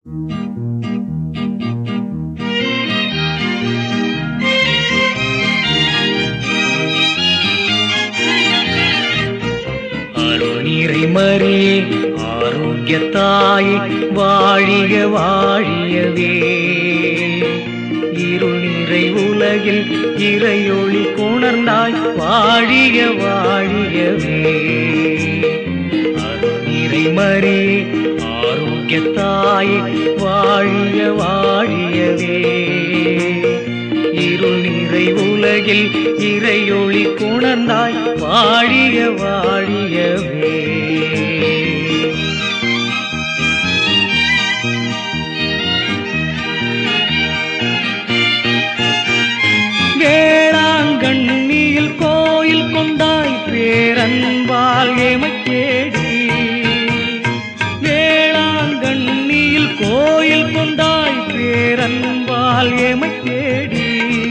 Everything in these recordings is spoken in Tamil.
அருள்நீரை மரியே ஆரோக்கியத்தாயே வாழிய வாழியவே. இருள் நிறை உலகில் இறையொளி கொணர்ந்தாய் வாழிய வாழியவே. அருள்நீரை மரியே ஆரோக்கியத்தாயே வாழிய வாழியவே. இருள் நிறை உலகில் இறையொளி கொணர்ந்தாய் வாழிய வாழியவே. வேளாங்கண்ணியில் கோயில் கொண்டாய் பேரன்பால் எமைத் தேடி. வேளாங்கண்ணியில் கோயில் கொண்டாய் பேரன்பால் எமைத் தேடி.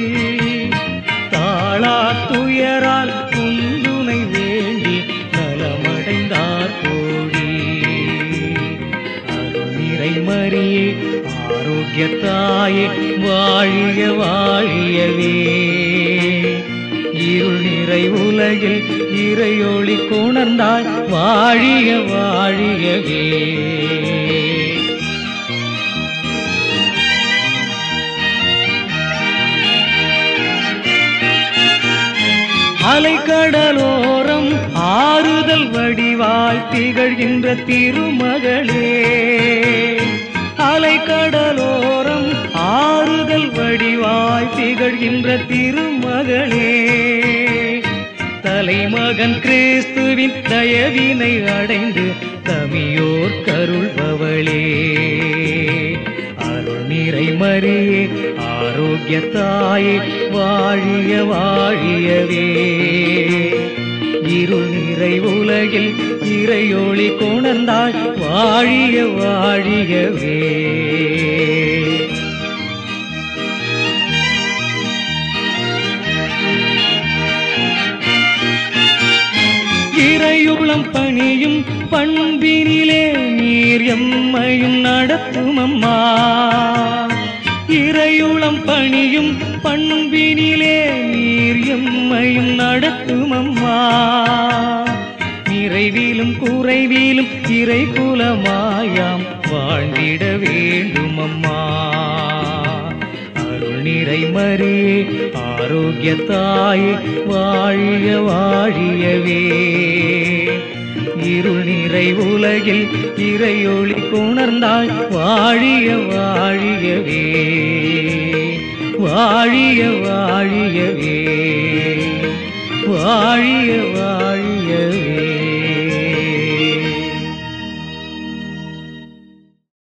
தாளா துயரால் குந்துணை வேண்டி நலமடைந்தார் கோடி. அருள்நிறை மரியே ஆரோக்கியத்தாயே வாழிய வாழியவே. இருள் நிறை உலகில் இறையொளி கொணர்ந்தாய் வாழிய வாழியவே. அலைக்கடலோரம் ஆறுதல் வடிவாய் திகழ்கின்ற திருமகளே. அலைக்கடலோரம் ஆறுதல் வடிவாய் திகழ்கின்ற திருமகளே. தலைமகன் கிறிஸ்துவின் தயவினை அடைந்து தமியோர் கருள்பவளே. அருள்நிறை மரியே ஆரோக்கியத்தாயே வாழிய வாழியவே. இருள் நிறை உலகில் இறையொளி கொணர்ந்தாய் வாழிய வாழியவே. இறையுளம் பணியும் பண்பினிலே நீர் எம்மையும் நடத்தும் அம்மா. இறையுளம் பணியும் பண்பினிலே நீர் எம்மையும் நடத்தும் அம்மா. நிறைவிலும் குறைவிலும் இறை குலமாயாம் வாழ்ந்திட வேண்டும் அம்மா. அருள்நிறை மரியே ஆரோக்கியத்தாயே வாழிய வாழியவே. இருள் நிறை உலகில் இறையொளி கொணர்ந்தாய் வாழிய வாழியவே. வாழிய வாழியவே. வாழிய